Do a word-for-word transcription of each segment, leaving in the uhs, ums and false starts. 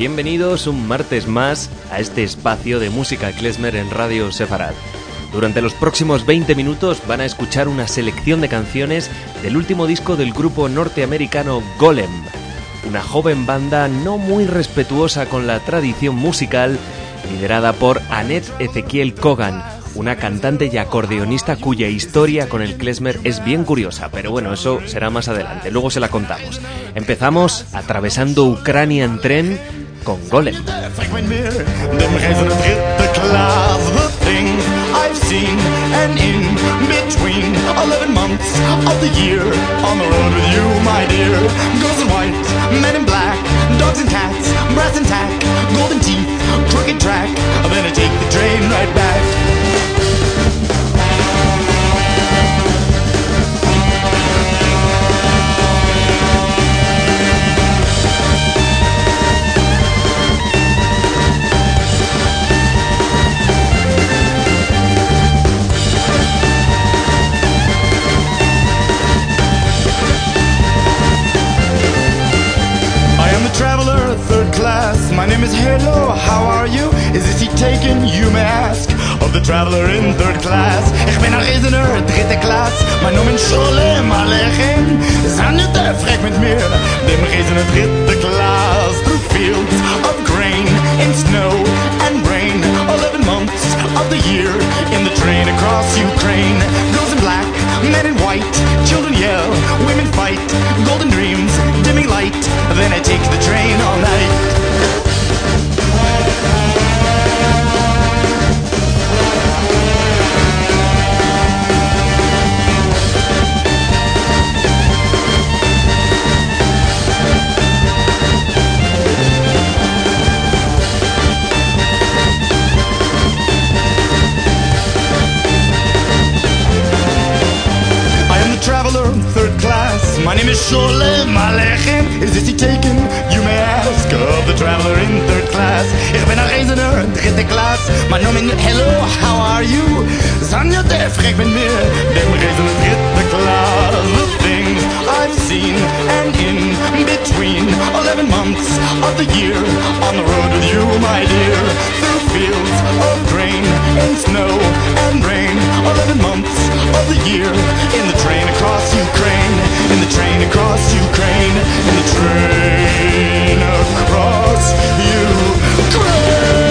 bienvenidos un martes más a este espacio de música klezmer en Radio Sefarad. Durante los próximos veinte minutos van a escuchar una selección de canciones del último disco del grupo norteamericano Golem, una joven banda no muy respetuosa con la tradición musical, liderada por Annette Ezequiel Kogan, una cantante y acordeonista cuya historia con el klezmer es bien curiosa, pero bueno, eso será más adelante, luego se la contamos. Empezamos atravesando Ucrania en tren con Golem. My name is Hello, how are you? Is this seat taken, you may ask, of the traveler in third class? Ich bin ein Reisener, dritte Klasse, mein Name ist Sholem Aleichem. Zijn u te frek met mir, dem Reisener dritte Klasse? Through fields of grain, in snow and rain, eleven months of the year, in the train across Ukraine. Girls in black, men in white, children yell, women fight, golden dreams, dimming light, then I take the train all night. Third class, my name is Sholem Aleichem. Is this seat taken? You may ask of the traveler in third class. Ich bin ein Reisener, dritte Klasse. My name is Hello, how are you? Zijn je te frek met mir, dem Reisener dritte Klasse? The things I've seen and in between eleven months of the year, on the road with you, my dear. Through fields of grain, in snow and rain, eleven months of the year, in the train across Ukraine, in the train across Ukraine, in the train across Ukraine.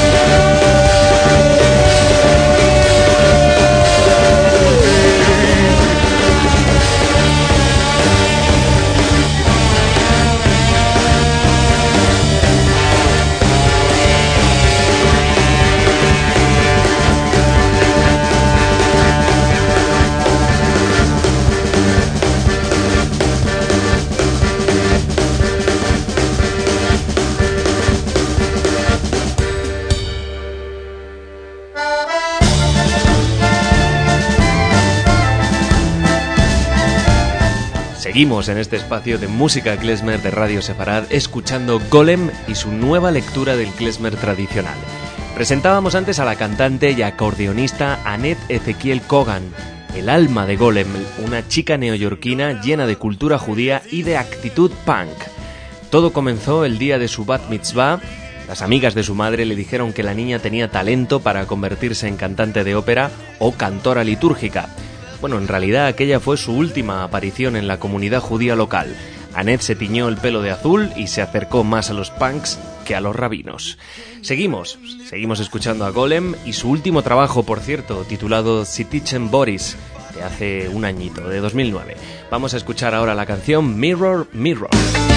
Seguimos en este espacio de música klezmer de Radio Sefarad escuchando Golem y su nueva lectura del klezmer tradicional. Presentábamos antes a la cantante y acordeonista Annette Ezequiel Kogan, el alma de Golem, una chica neoyorquina llena de cultura judía y de actitud punk. Todo comenzó el día de su bat mitzvah. Las amigas de su madre le dijeron que la niña tenía talento para convertirse en cantante de ópera o cantora litúrgica. Bueno, en realidad aquella fue su última aparición en la comunidad judía local. Annette se tiñó el pelo de azul y se acercó más a los punks que a los rabinos. Seguimos, seguimos escuchando a Golem y su último trabajo, por cierto, titulado Sitichem Boris, de hace un añito, de dos mil nueve. Vamos a escuchar ahora la canción Mirror, Mirror.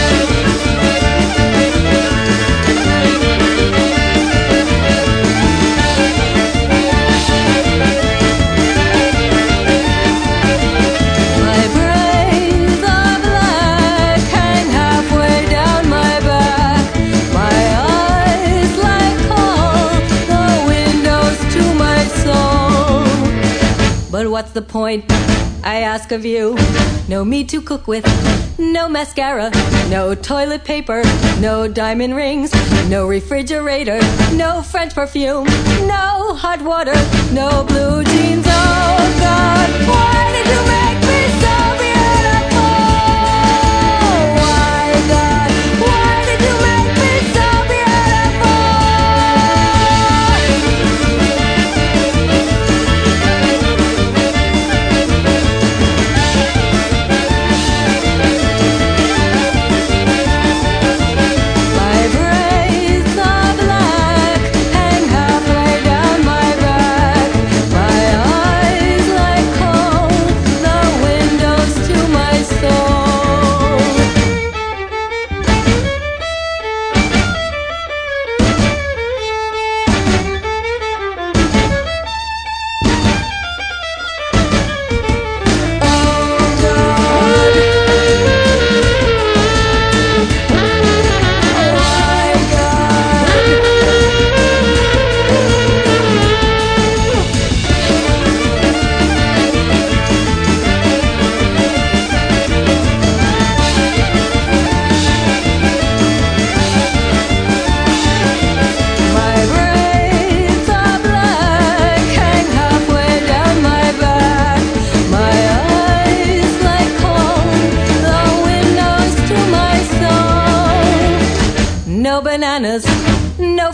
But what's the point, I ask of you? No meat to cook with, no mascara, no toilet paper, no diamond rings, no refrigerator, no French perfume, no hot water, no blue jeans. Oh God, why did you make me so beautiful? Why God, why did you make me so beautiful?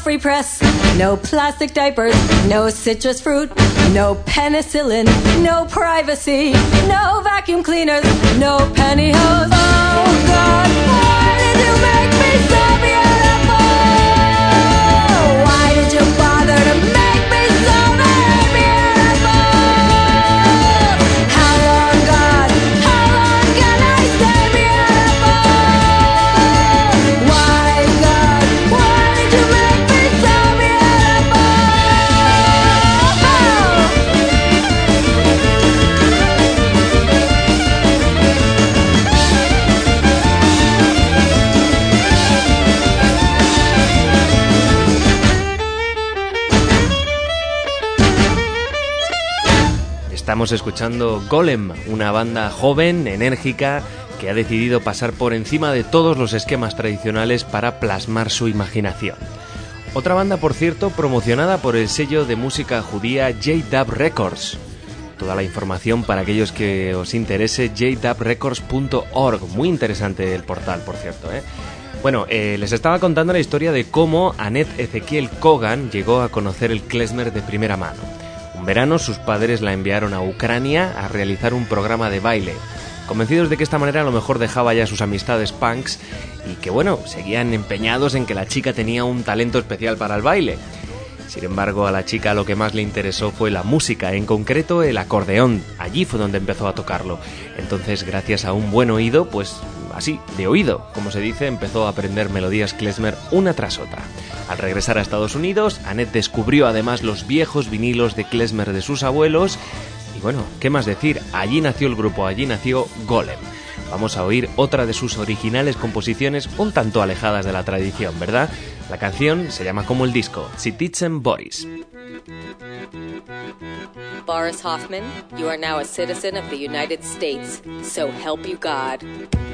free press, no plastic diapers, no citrus fruit, no penicillin, no privacy, no vacuum cleaners, no pantyhose. Oh God, why did you make me so beautiful? Why did you bother to make me so very beautiful? How long, God, how long can I stay beautiful? Why, God, why did you make me so beautiful? Estamos escuchando Golem, una banda joven, enérgica, que ha decidido pasar por encima de todos los esquemas tradicionales para plasmar su imaginación. Otra banda, por cierto, promocionada por el sello de música judía J-Dub Records. Toda la información para aquellos que os interese, j dub records punto org. Muy interesante el portal, por cierto, ¿eh? Bueno, eh, les estaba contando la historia de cómo Annette Ezequiel Kogan llegó a conocer el klezmer de primera mano. Un verano sus padres la enviaron a Ucrania a realizar un programa de baile, convencidos de que esta manera a lo mejor dejaba ya sus amistades punks y que, bueno, seguían empeñados en que la chica tenía un talento especial para el baile. Sin embargo, a la chica lo que más le interesó fue la música, en concreto el acordeón. Allí fue donde empezó a tocarlo. Entonces, gracias a un buen oído, pues así, de oído, como se dice, empezó a aprender melodías klezmer una tras otra. Al regresar a Estados Unidos, Annette descubrió además los viejos vinilos de klezmer de sus abuelos. Y bueno, ¿qué más decir? Allí nació el grupo, allí nació Golem. Vamos a oír otra de sus originales composiciones un tanto alejadas de la tradición, ¿verdad? La canción se llama como el disco, Citizen Boris. Boris Hoffman, you are now a citizen of the United States, so help you God.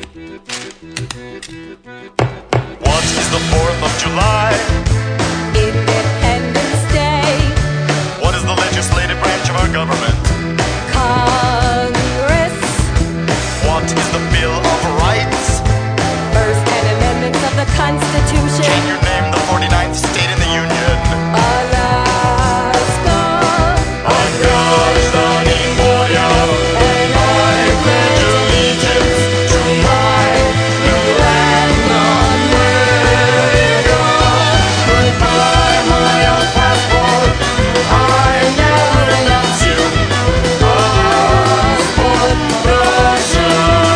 What is the fourth of July? Independence Day, What is the legislative branch of our government? Congress, What is the Bill of Rights? First ten Amendments of the Constitution, Can you name the forty-ninth state in the Union? Alaska, Angażdżani moja, and I pledge allegiance to my new land, America. Goodbye, my old passport. I never renounce you. Passport Russia.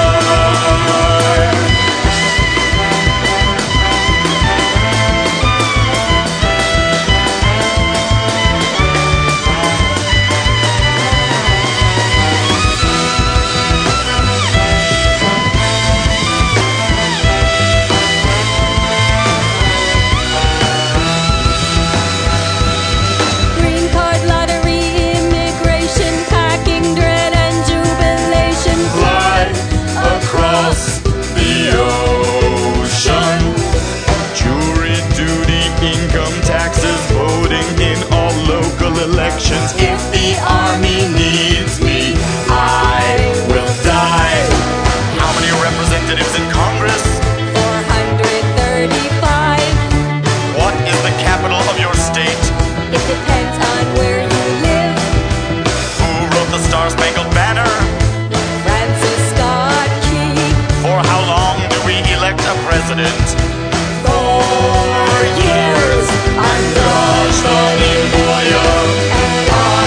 Green card lottery, immigration, packing, dread and jubilation. Fly across the ocean. Jury duty, income taxes, voting in all local elections. If the army needs me, I will die. How many representatives in Congress? four hundred thirty-five. What is the capital of your state? It depends on where you live. Who wrote the Star-Spangled Banner? Francis Scott Key. For how long do we elect a president? Four years. Angażdżani moja, I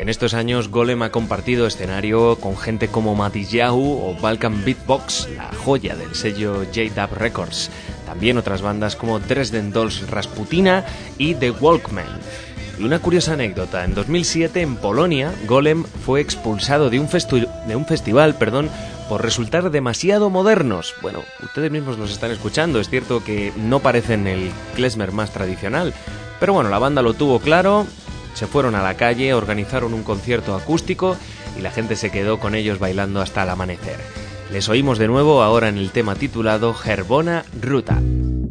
En estos años Golem ha compartido escenario con gente como Matisyahu o Balkan Beatbox, la joya del sello J-Dub Records. También otras bandas como Dresden Dolls Rasputina y The Walkmen. Y una curiosa anécdota, en dos mil siete en Polonia, Golem fue expulsado de un, festu- de un festival perdón, por resultar demasiado modernos. Bueno, ustedes mismos los están escuchando, es cierto que no parecen el klezmer más tradicional, pero bueno, la banda lo tuvo claro, se fueron a la calle, organizaron un concierto acústico y la gente se quedó con ellos bailando hasta el amanecer. Les oímos de nuevo ahora en el tema titulado Herbona Ruta.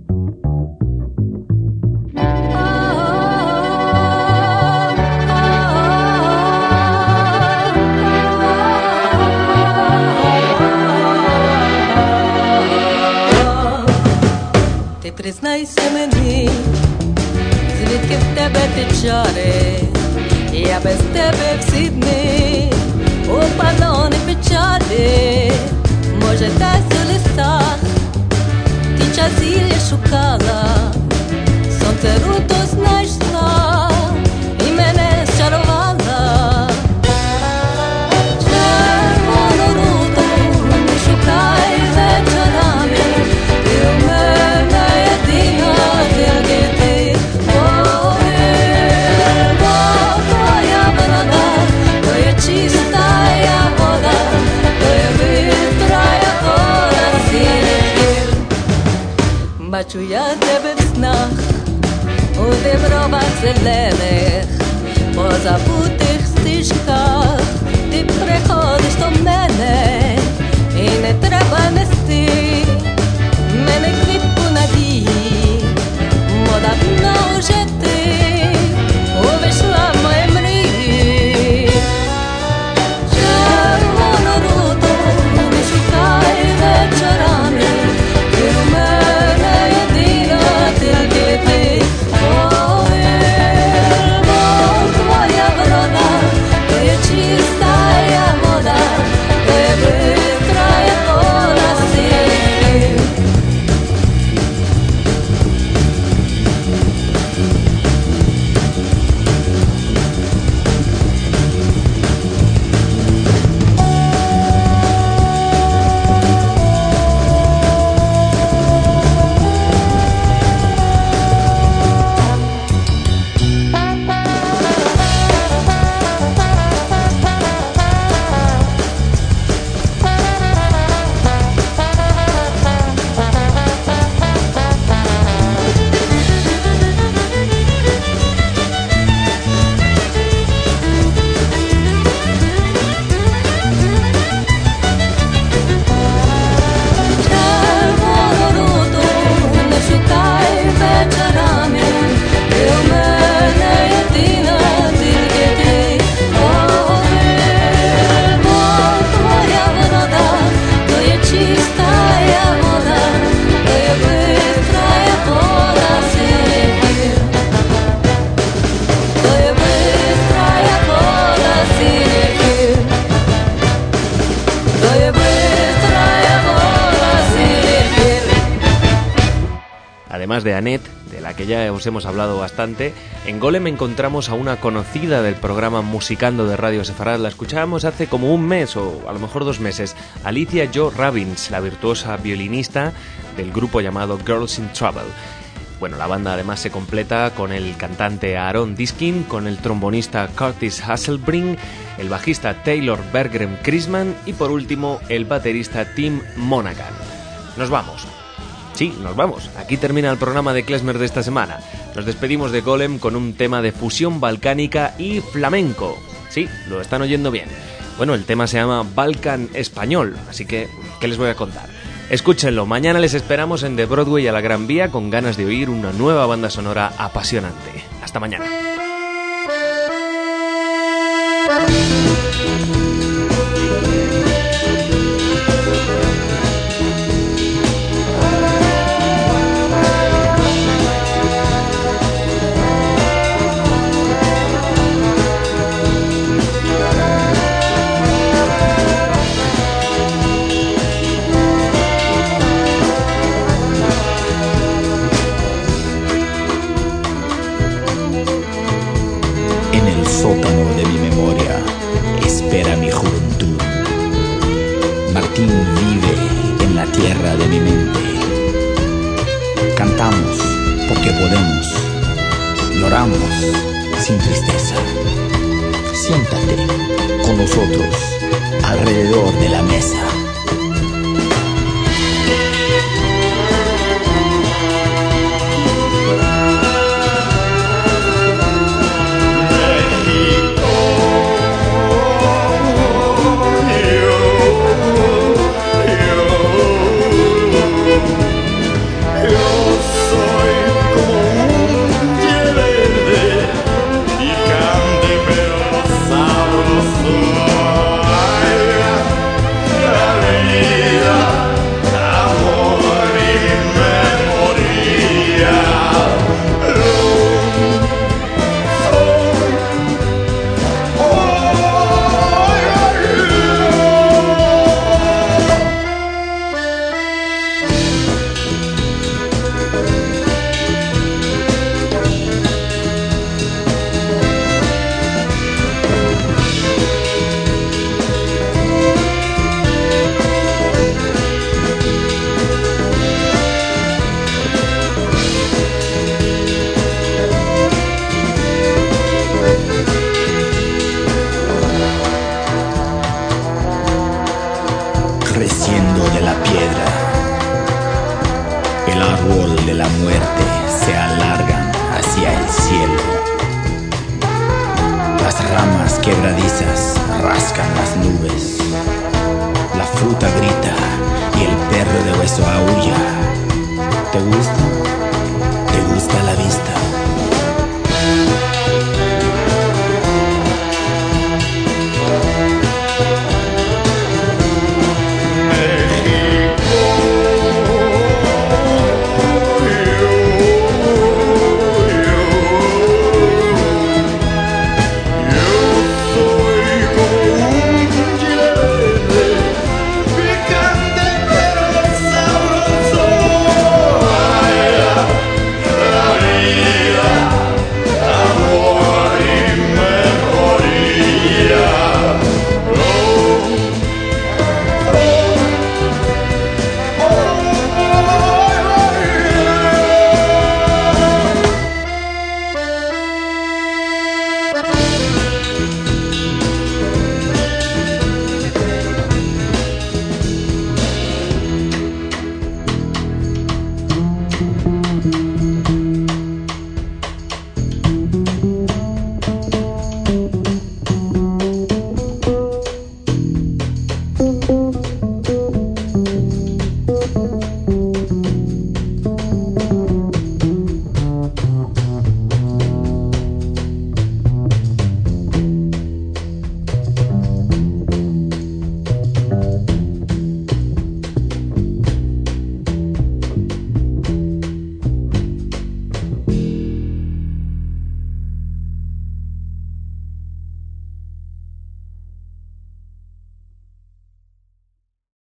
Ти признайся мені, звідки в тебе ті чари, я без тебе всі дні, у палони печалі, може десь у лісах, ти часілля шукала, сонце руту знайшла, і мене зчарувала. Червону руту не шукай вечорами, ти у мене єдина, тільки ти. Ой, бо твоя борода, то є чистая вода, то є бистрая вода синіх. Бачу я тебе в снах, у дібровах зелених, по забутих стежках, ти приходиш до мене, і не треба нести мене квітку надії, бо давно вже ти увійшла в мої мрії. Червону руту не шукай вечорами, ти у мене єдина, тільки ти. Ой, бо твоя врода, то є чистая вода, то є бистрая вода синіх. Además de Annette, de la que ya os hemos hablado bastante, en Golem encontramos a una conocida del programa Musicando de Radio Sefarad. La escuchábamos hace como un mes o a lo mejor dos meses. Alicia Jo Robbins, la virtuosa violinista del grupo llamado Girls in Trouble. Bueno, la banda además se completa con el cantante Aaron Diskin, con el trombonista Curtis Hasselbrink, el bajista Taylor Berggren Chrisman y por último el baterista Tim Monaghan. Nos vamos. Sí, nos vamos. Aquí termina el programa de klezmer de esta semana. Nos despedimos de Golem con un tema de fusión balcánica y flamenco. Sí, lo están oyendo bien. Bueno, el tema se llama Balkan Español, así que, ¿qué les voy a contar? Escúchenlo, mañana les esperamos en The Broadway a la Gran Vía con ganas de oír una nueva banda sonora apasionante. Hasta mañana. En el sótano de mi memoria espera mi juventud. Martín vive en la tierra de mi mente. Cantamos porque podemos, lloramos sin tristeza. Siéntate con nosotros alrededor de la mesa. Creciendo de la piedra, el árbol de la muerte se alarga hacia el cielo. Las ramas quebradizas rascan las nubes. La fruta grita y el perro de hueso aúlla.